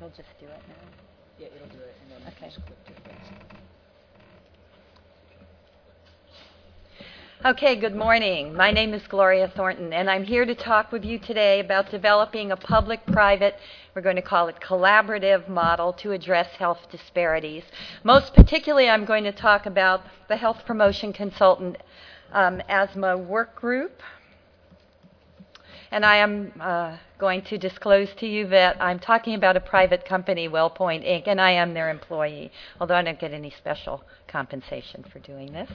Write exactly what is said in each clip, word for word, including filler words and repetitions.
it'll just do it now. Yeah, it'll do it, and then Okay. just click to advance. Okay, good morning. My name is Gloria Thornton, and I'm here to talk with you today about developing a public-private, we're going to call it collaborative model to address health disparities. Most particularly, I'm going to talk about the Health Promotion Consultant um, asthma work group. And I am uh, going to disclose to you that I'm talking about a private company, WellPoint Incorporated, and I am their employee, although I don't get any special compensation for doing this.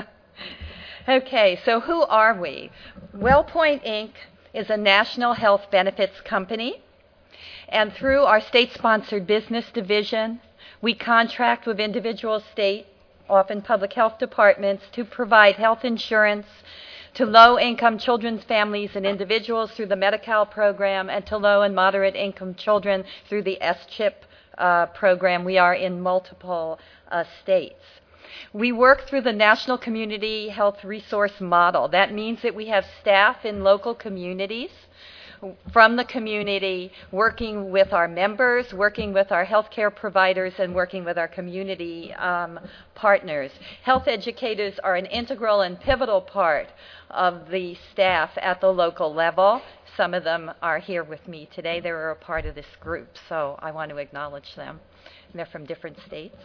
Okay, so who are we? WellPoint Incorporated is a national health benefits company, and through our state-sponsored business division, we contract with individual state, often public health departments, to provide health insurance to low-income children's families and individuals through the Medi-Cal program, and to low and moderate-income children through the S CHIP uh, program. We are in multiple uh, states. We work through the National Community Health Resource Model. That means that we have staff in local communities from the community working with our members, working with our healthcare providers, and working with our community um, partners. Health educators are an integral and pivotal part of the staff at the local level. Some of them are here with me today. They were a part of this group, so I want to acknowledge them. They're from different states.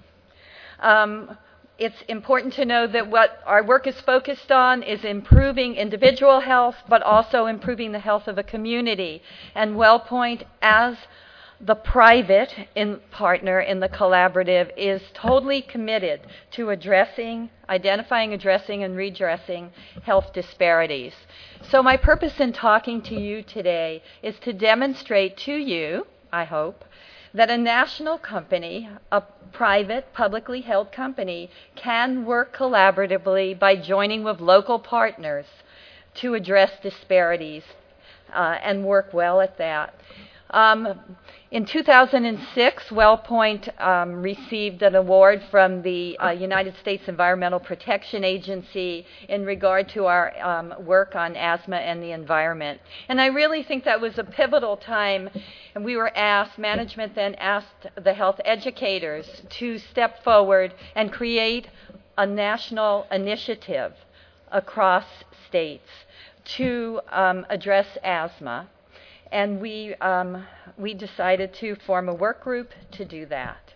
Um, It's important to know that what our work is focused on is improving individual health, but also improving the health of a community. And WellPoint, as the private in partner in the collaborative, is totally committed to addressing, identifying, addressing, and redressing health disparities. So my purpose in talking to you today is to demonstrate to you, I hope, that a national company, a private, publicly held company, can work collaboratively by joining with local partners to address disparities uh, and work well at that. Um, in two thousand six, WellPoint um, received an award from the uh, United States Environmental Protection Agency in regard to our um, work on asthma and the environment. And I really think that was a pivotal time, and we were asked, management then asked the health educators to step forward and create a national initiative across states to um, address asthma. And we, um, we decided to form a work group to do that.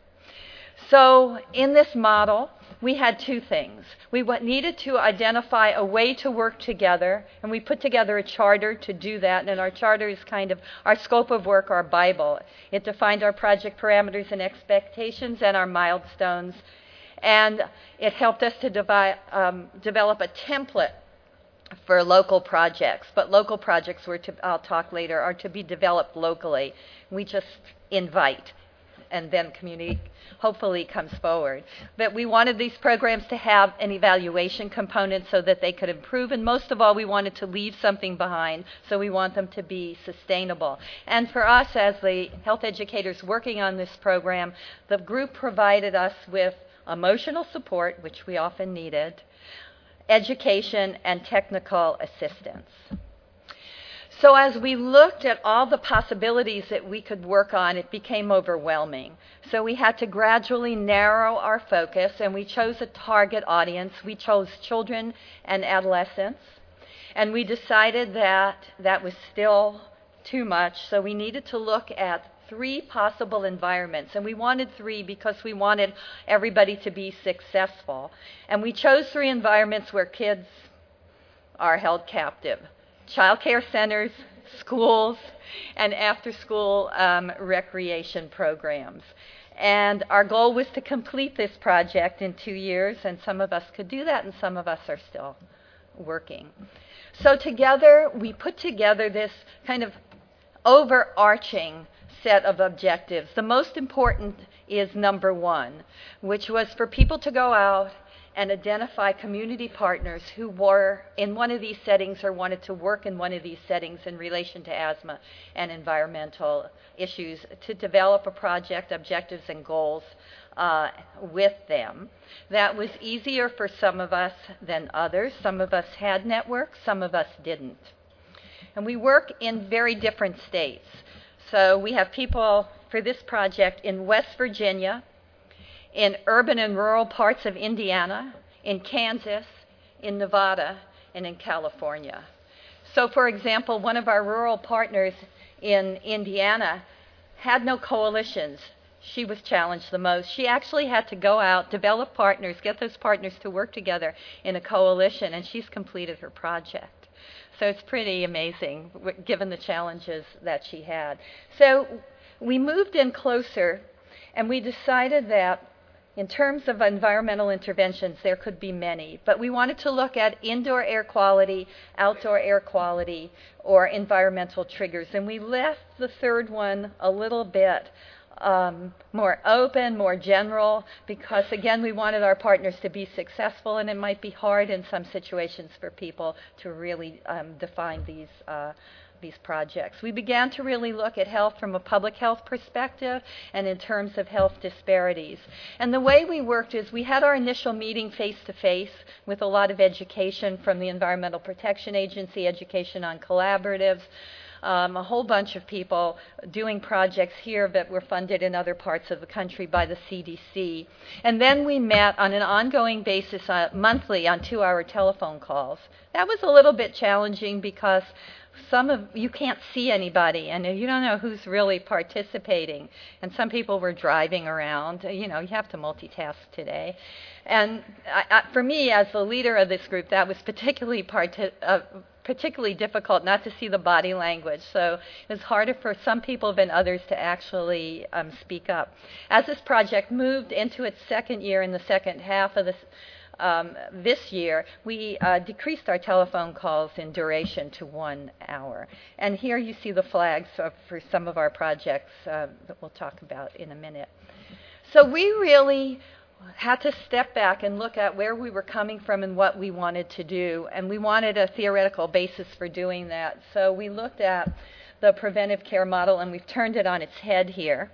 So in this model, we had two things. We needed to identify a way to work together, and we put together a charter to do that. And our charter is kind of our scope of work, our Bible. It defined our project parameters and expectations and our milestones. And it helped us to devi- um, develop a template for local projects, but local projects were to, I'll talk later, are to be developed locally. We just invite, and then community hopefully comes forward. But we wanted these programs to have an evaluation component so that they could improve, and most of all, we wanted to leave something behind, so we want them to be sustainable. And for us, as the health educators working on this program, the group provided us with emotional support, which we often needed, education, and technical assistance. So as we looked at all the possibilities that we could work on, it became overwhelming. So we had to gradually narrow our focus, and we chose a target audience. We chose children and adolescents, and we decided that that was still too much, so we needed to look at three possible environments, and we wanted three because we wanted everybody to be successful. And we chose three environments where kids are held captive: child care centers, schools, and after-school um, recreation programs. And our goal was to complete this project in two years, and some of us could do that, and some of us are still working. So together, we put together this kind of overarching set of objectives. The most important is number one, which was for people to go out and identify community partners who were in one of these settings or wanted to work in one of these settings in relation to asthma and environmental issues, to develop a project, objectives, and goals uh, with them. That was easier for some of us than others. Some of us had networks, some of us didn't. And we work in very different states. So we have people for this project in West Virginia, in urban and rural parts of Indiana, in Kansas, in Nevada, and in California. So, for example, one of our rural partners in Indiana had no coalitions. She was challenged the most. She actually had to go out, develop partners, get those partners to work together in a coalition, and she's completed her project. So it's pretty amazing, given the challenges that she had. So we moved in closer, and we decided that in terms of environmental interventions, there could be many, but we wanted to look at indoor air quality, outdoor air quality, or environmental triggers. And we left the third one a little bit um, more open, more general, because again, we wanted our partners to be successful, and it might be hard in some situations for people to really um, define these uh, these projects. We began to really look at health from a public health perspective and in terms of health disparities. And the way we worked is we had our initial meeting face-to-face with a lot of education from the Environmental Protection Agency, education on collaboratives, um, a whole bunch of people doing projects here that were funded in other parts of the country by the C D C. And then we met on an ongoing basis uh, monthly on two-hour telephone calls. That was a little bit challenging because some of you can't see anybody, and you don't know who's really participating. And some people were driving around. You know, you have to multitask today. And I, I, for me, as the leader of this group, that was particularly parti- uh, particularly difficult not to see the body language. So it was harder for some people than others to actually um, speak up. As this project moved into its second year, in the second half of this. Um, this year, we uh, decreased our telephone calls in duration to one hour. And here you see the flags for, for some of our projects uh, that we'll talk about in a minute. So we really had to step back and look at where we were coming from and what we wanted to do. And we wanted a theoretical basis for doing that. So we looked at the preventive care model, and we've turned it on its head here.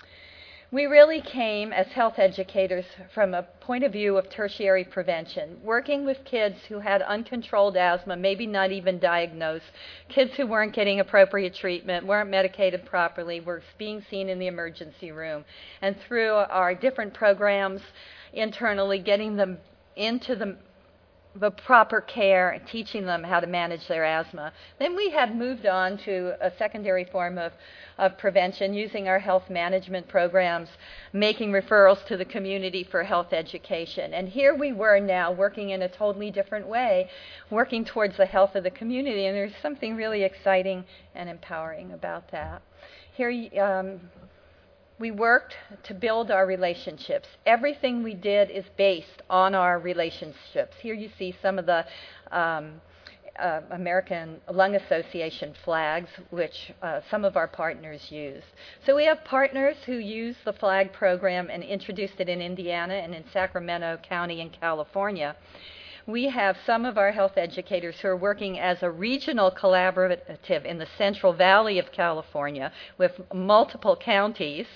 We really came as health educators from a point of view of tertiary prevention, working with kids who had uncontrolled asthma, maybe not even diagnosed, kids who weren't getting appropriate treatment, weren't medicated properly, were being seen in the emergency room. And through our different programs internally, getting them into the the proper care, teaching them how to manage their asthma. Then we have moved on to a secondary form of, of prevention, using our health management programs, making referrals to the community for health education. And here we were now working in a totally different way, working towards the health of the community, and there's something really exciting and empowering about that. Here, um, we worked to build our relationships. Everything we did is based on our relationships. Here you see some of the um, uh, American Lung Association flags, which uh, some of our partners used. So we have partners who use the flag program and introduced it in Indiana and in Sacramento County in California. We have some of our health educators who are working as a regional collaborative in the Central Valley of California with multiple counties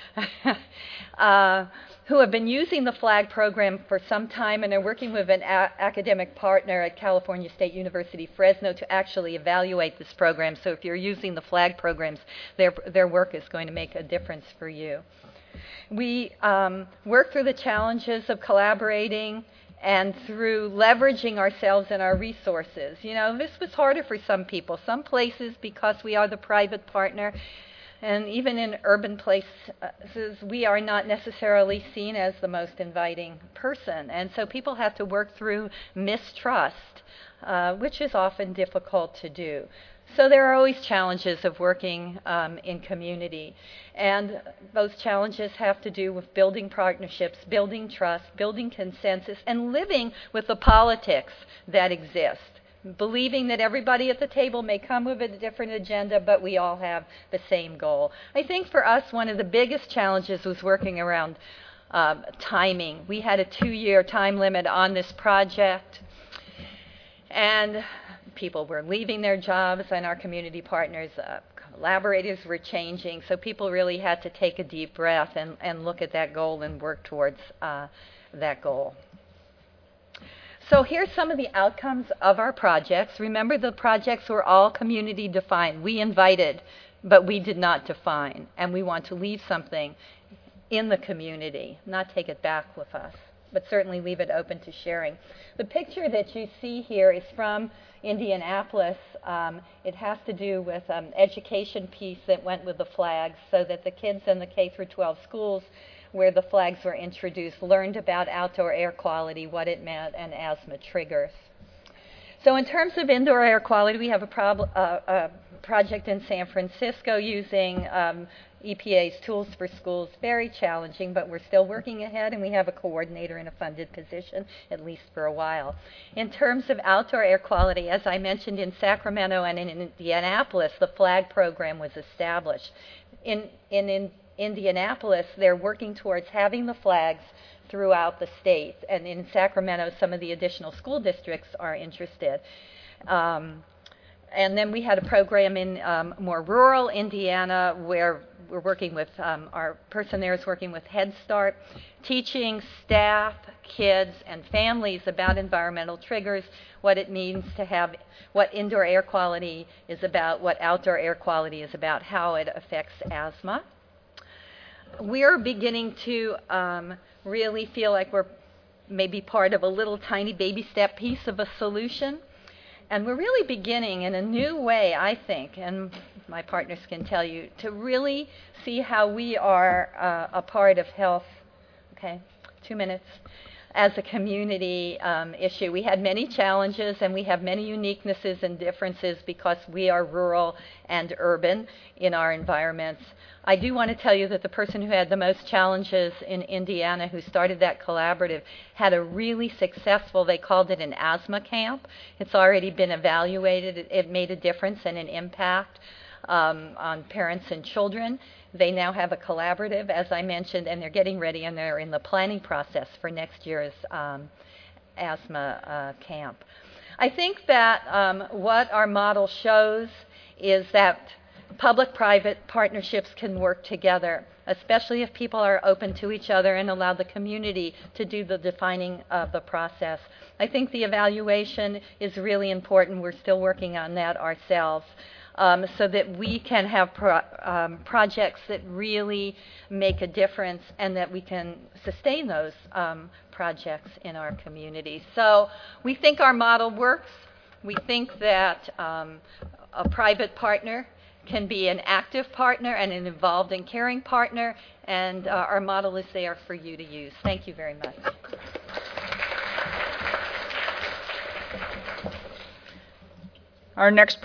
uh, who have been using the flag program for some time, and are working with an a- academic partner at California State University, Fresno, to actually evaluate this program. So if you're using the flag programs, their, their work is going to make a difference for you. We um, work through the challenges of collaborating and through leveraging ourselves and our resources. You know, this was harder for some people. Some places, because we are the private partner, and even in urban places, we are not necessarily seen as the most inviting person. And so people have to work through mistrust, uh, which is often difficult to do. So there are always challenges of working um, in community. And those challenges have to do with building partnerships, building trust, building consensus, and living with the politics that exist. Believing that everybody at the table may come with a different agenda, but we all have the same goal. I think for us, one of the biggest challenges was working around um, timing. We had a two-year time limit on this project, and people were leaving their jobs, and our community partners, uh, collaborators were changing, so people really had to take a deep breath and, and look at that goal and work towards uh, that goal. So here's some of the outcomes of our projects. Remember, the projects were all community defined. We invited but we did not define, and we want to leave something in the community, not take it back with us, but certainly leave it open to sharing. The picture that you see here is from Indianapolis. Um, it has to do with an um, education piece that went with the flags so that the kids in the K through twelve schools where the flags were introduced learned about outdoor air quality, what it meant, and asthma triggers. So in terms of indoor air quality, we have a, prob- uh, a project in San Francisco using um, E P A's Tools for Schools. Very challenging, but we're still working ahead, and we have a coordinator in a funded position, at least for a while. In terms of outdoor air quality, as I mentioned, in Sacramento and in Indianapolis, the FLAG program was established. In, in, in Indianapolis, they're working towards having the flags throughout the state, and in Sacramento, some of the additional school districts are interested. Um, and then we had a program in um, more rural Indiana where we're working with, um, our person there is working with Head Start, teaching staff, kids, and families about environmental triggers, what it means to have, what indoor air quality is about, what outdoor air quality is about, how it affects asthma. We're beginning to um, really feel like we're maybe part of a little tiny baby step piece of a solution. And we're really beginning in a new way, I think, and my partners can tell you, to really see how we are uh, a part of health. Okay, two minutes. As a community um, issue. We had many challenges and we have many uniquenesses and differences because we are rural and urban in our environments. I do want to tell you that the person who had the most challenges in Indiana, who started that collaborative, had a really successful, they called it an asthma camp. It's already been evaluated. It, it made a difference and an impact um, on parents and children. They now have a collaborative, as I mentioned, and they're getting ready and they're in the planning process for next year's um, asthma uh, camp. I think that um, what our model shows is that public-private partnerships can work together, especially if people are open to each other and allow the community to do the defining of the process. I think the evaluation is really important. We're still working on that ourselves. Um, so that we can have pro- um, projects that really make a difference and that we can sustain those um, projects in our community. So we think our model works. We think that um, a private partner can be an active partner and an involved and caring partner, and uh, our model is there for you to use. Thank you very much. Our next